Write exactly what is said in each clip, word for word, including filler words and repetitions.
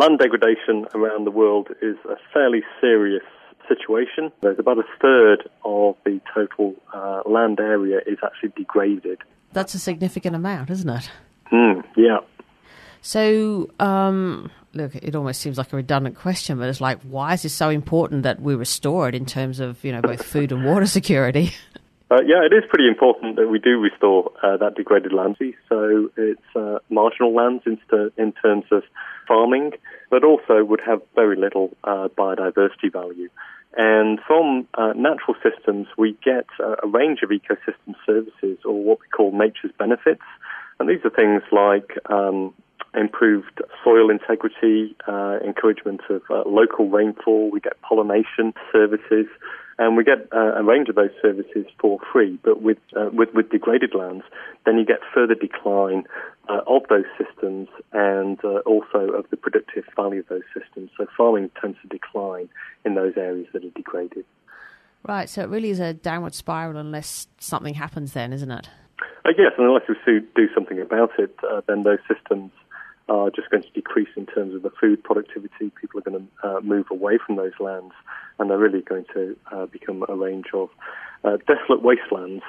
Land degradation around the world is a fairly serious situation. There's about a third of the total uh, land area is actually degraded. That's a significant amount, isn't it? Mm, yeah. So, um, look, it almost seems like a redundant question, but it's like, why is it so important that we restore it in terms of, you know, both food and water security? Uh, yeah, it is pretty important that we do restore uh, that degraded land. So it's uh, marginal lands in, st- in terms of farming, but also would have very little uh, biodiversity value. And from uh, natural systems, we get uh, a range of ecosystem services, or what we call nature's benefits. And these are things like um, improved soil integrity, uh, encouragement of uh, local rainfall, we get pollination services, and we get uh, a range of those services for free. But with uh, with, with degraded lands, then you get further decline uh, of those systems and uh, also of the productive value of those systems. So farming tends to decline in those areas that are degraded. Right, so it really is a downward spiral unless something happens then, isn't it? Uh, yes, and unless we do something about it, uh, then those systems are just going to decrease in terms of the food productivity. People are going to uh, move away from those lands, and they're really going to uh, become a range of uh, desolate wastelands.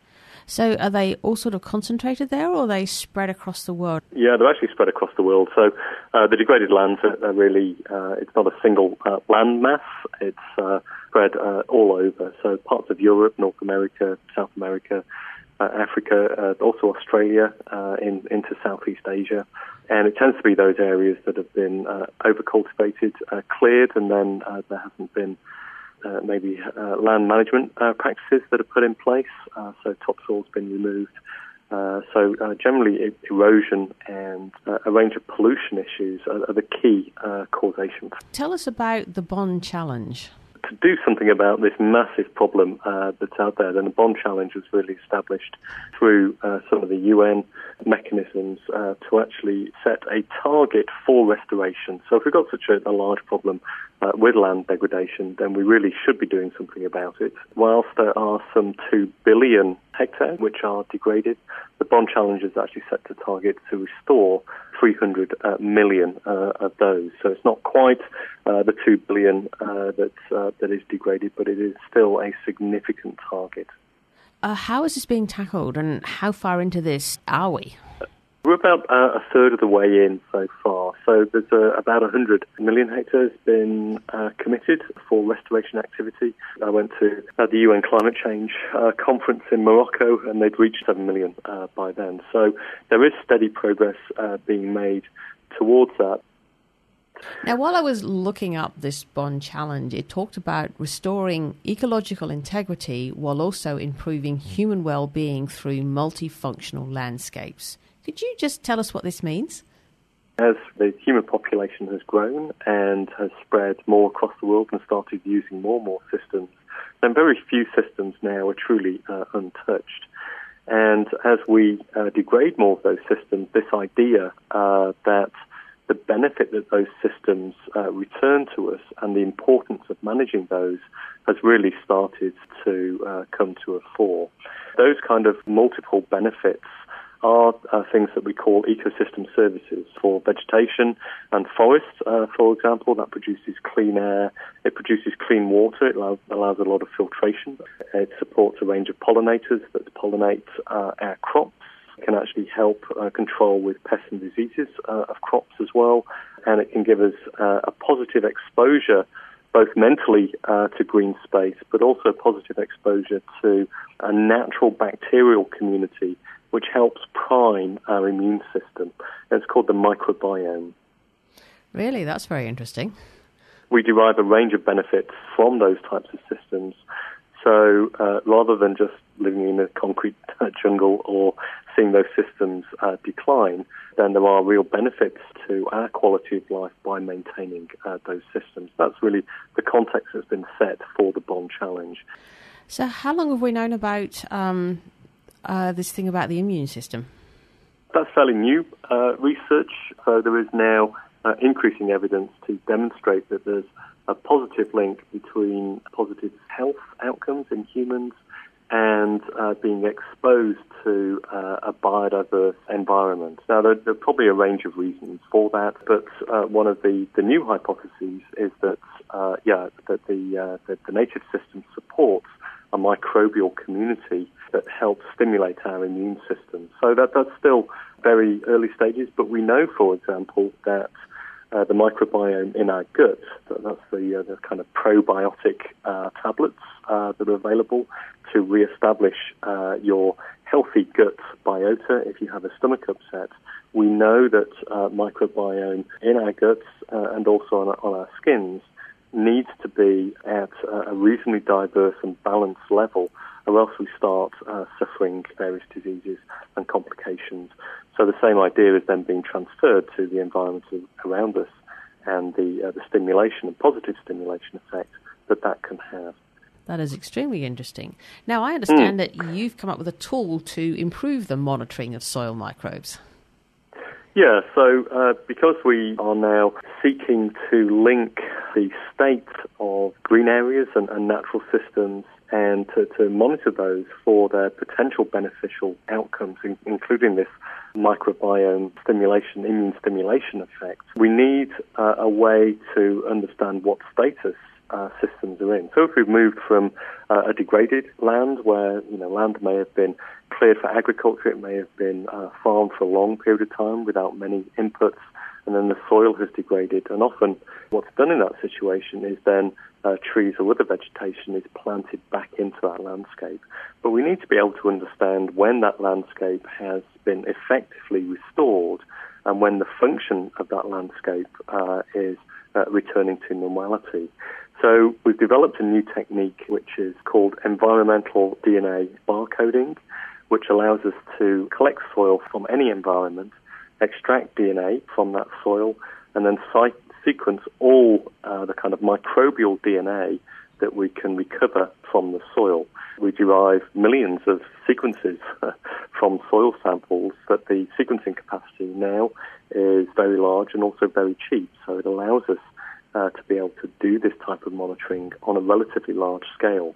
So are they all sort of concentrated there, or are they spread across the world? Yeah, they're actually spread across the world. So uh, the degraded lands are, are really, uh, it's not a single uh, land mass. It's uh, spread uh, all over. So parts of Europe, North America, South America, uh, Africa, uh, also Australia, uh, in, into Southeast Asia. And it tends to be those areas that have been uh, over-cultivated, uh, cleared, and then uh, there hasn't been uh, maybe uh, land management uh, practices that are put in place. Uh, so topsoil's been removed. Uh, so uh, generally erosion and uh, a range of pollution issues are, are the key uh, causation. Tell us about the Bond Challenge. To do something about this massive problem uh, that's out there, then the Bond Challenge was really established through uh, some of the U N mechanisms uh, to actually set a target for restoration. So if we've got such a, a large problem uh, with land degradation, then we really should be doing something about it. Whilst there are some two billion hectares which are degraded, the Bond Challenge is actually set to target to restore three hundred uh, million uh, of those. So it's not quite uh, the two billion uh, that uh, that is degraded, but it is still a significant target. Uh, how is this being tackled, and how far into this are we? We're about uh, a third of the way in so far. So there's uh, about one hundred million hectares been uh, committed for restoration activity. I went to uh, the U N Climate Change uh, conference in Morocco, and they'd reached seven million uh, by then. So there is steady progress uh, being made towards that. Now, while I was looking up this Bond Challenge, it talked about restoring ecological integrity while also improving human well-being through multifunctional landscapes. Could you just tell us what this means? As the human population has grown and has spread more across the world and started using more and more systems, then very few systems now are truly uh, untouched. And as we uh, degrade more of those systems, this idea uh, that the benefit that those systems uh, return to us and the importance of managing those has really started to uh, come to a fore. Those kind of multiple benefits are uh, things that we call ecosystem services for vegetation and forests, uh, for example. That produces clean air, it produces clean water, it allows, allows a lot of filtration. It supports a range of pollinators that pollinate uh, our crops. It can actually help uh, control with pests and diseases uh, of crops as well, and it can give us uh, a positive exposure both mentally uh, to green space, but also positive exposure to a natural bacterial community which helps prime our immune system. And it's called the microbiome. Really? That's very interesting. We derive a range of benefits from those types of systems. So uh, rather than just living in a concrete uh, jungle or seeing those systems uh, decline, then there are real benefits to our quality of life by maintaining uh, those systems. That's really the context that's been set for the Bond Challenge. So how long have we known about um, uh, this thing about the immune system? That's fairly new uh, research. So there is now uh, increasing evidence to demonstrate that there's a positive link between positive health outcomes in humans and uh, being exposed to uh, a biodiverse environment. Now, there, there are probably a range of reasons for that, but uh, one of the, the new hypotheses is that, uh, yeah, that the, uh, that the native system supports a microbial community that helps stimulate our immune system. So that that's still very early stages, but we know, for example, that uh, the microbiome in our gut, that that's the, uh, the kind of probiotic uh, tablets uh, that are available to reestablish uh, your healthy gut biota if you have a stomach upset. We know that uh, microbiome in our guts uh, and also on our, on our skins needs to be at a reasonably diverse and balanced level, or else we start uh, suffering various diseases and complications. So the same idea is then being transferred to the environment around us and the, uh, the stimulation and positive stimulation effect that that can have. That is extremely interesting. Now, I understand mm. that you've come up with a tool to improve the monitoring of soil microbes. Yeah, so uh, because we are now seeking to link the state of green areas and, and natural systems and to, to monitor those for their potential beneficial outcomes, in, including this microbiome stimulation, immune stimulation effect, we need uh, a way to understand what status uh, systems are in. So if we've moved from uh, a degraded land where, you know, land may have been cleared for agriculture, it may have been uh, farmed for a long period of time without many inputs, and then the soil has degraded. And often what's done in that situation is then uh, trees or other vegetation is planted back into that landscape. But we need to be able to understand when that landscape has been effectively restored and when the function of that landscape uh, is uh, returning to normality. So we've developed a new technique which is called environmental D N A barcoding, which allows us to collect soil from any environment, extract D N A from that soil, and then si- sequence all uh, the kind of microbial D N A that we can recover from the soil. We derive millions of sequences from soil samples, but the sequencing capacity now is very large and also very cheap, so it allows us uh, to be able to do this type of monitoring on a relatively large scale.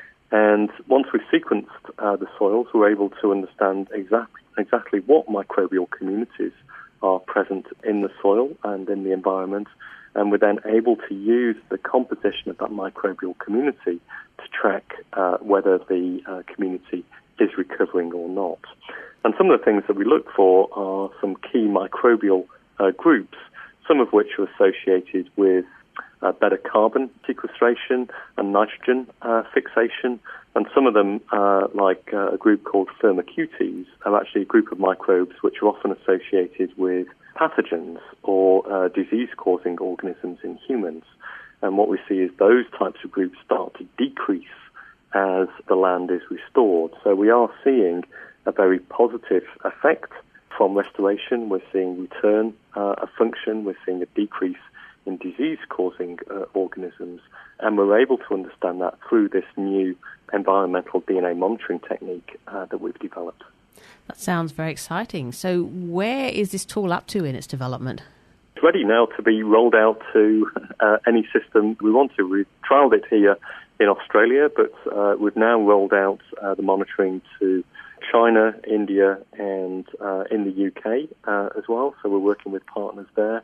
And once we've sequenced uh, the soils, we're able to understand exactly exactly what microbial communities are present in the soil and in the environment, and we're then able to use the composition of that microbial community to track uh, whether the uh, community is recovering or not. And some of the things that we look for are some key microbial uh, groups, some of which are associated with Uh, better carbon sequestration and nitrogen uh, fixation, and some of them, uh, like uh, a group called Firmicutes, are actually a group of microbes which are often associated with pathogens or uh, disease-causing organisms in humans. And what we see is those types of groups start to decrease as the land is restored. So we are seeing a very positive effect from restoration. We're seeing return uh, of function. We're seeing a decrease in disease-causing uh, organisms, and we're able to understand that through this new environmental D N A monitoring technique uh, that we've developed. That sounds very exciting. So where is this tool up to in its development? It's ready now to be rolled out to uh, any system we want to. We've trialled it here in Australia, but uh, we've now rolled out uh, the monitoring to China, India, and uh, in the U K uh, as well. So we're working with partners there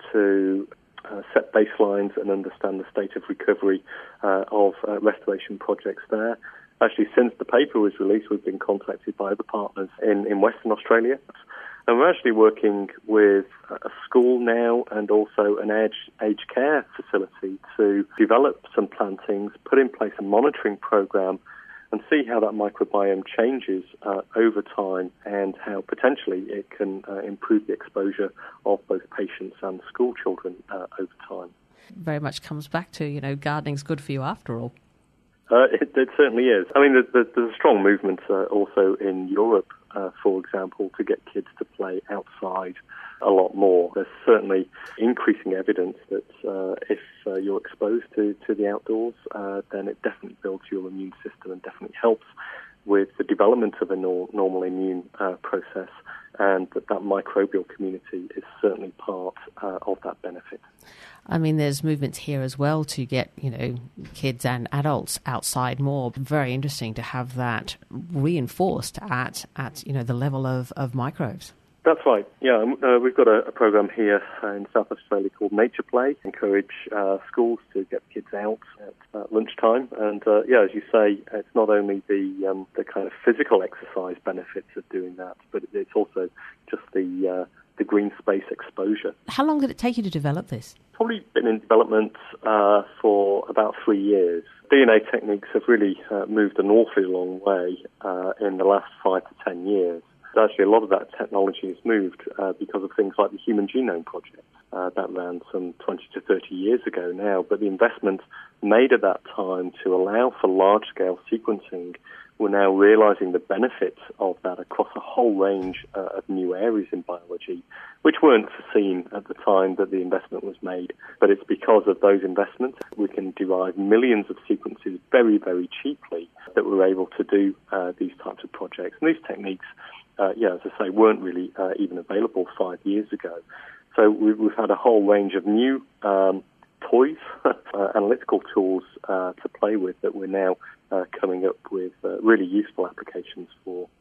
to Uh, set baselines and understand the state of recovery uh, of uh, restoration projects there. Actually, since the paper was released, we've been contacted by other partners in, in Western Australia. And we're actually working with a school now and also an aged, aged care facility to develop some plantings, put in place a monitoring program, and see how that microbiome changes uh, over time and how potentially it can uh, improve the exposure of both patients and school children uh, over time. Very much comes back to, you know, gardening's good for you after all. Uh, it, it certainly is. I mean, there's, there's a strong movement uh, also in Europe, uh, for example, to get kids to play outside a lot more. There's certainly increasing evidence that uh, if uh, you're exposed to, to the outdoors, uh, then it definitely builds your immune system and definitely helps with the development of a nor- normal immune uh, process, and that that microbial community is certainly part uh, of that benefit. I mean, there's movements here as well to get, you know, kids and adults outside more. Very interesting to have that reinforced at, at you know, the level of, of microbes. That's right. Yeah, uh, we've got a, a program here in South Australia called Nature Play. Encourage uh, schools to get kids out at uh, lunchtime, and uh, yeah, as you say, it's not only the um, the kind of physical exercise benefits of doing that, but it's also just the uh, the green space exposure. How long did it take you to develop this? Probably been in development uh, for about three years. D N A techniques have really uh, moved an awfully long way uh, in the last five to ten years. Actually, a lot of that technology has moved uh, because of things like the Human Genome Project. Uh, that ran some twenty to thirty years ago now, but the investment made at that time to allow for large-scale sequencing, we're now realizing the benefits of that across a whole range uh, of new areas in biology, which weren't foreseen at the time that the investment was made. But it's because of those investments we can derive millions of sequences very, very cheaply that we're able to do uh, these types of projects. And these techniques, uh, yeah, as I say, weren't really uh, even available five years ago. So we've, we've had a whole range of new um, toys, uh, analytical tools uh, to play with that we're now uh, coming up with uh, really useful applications for.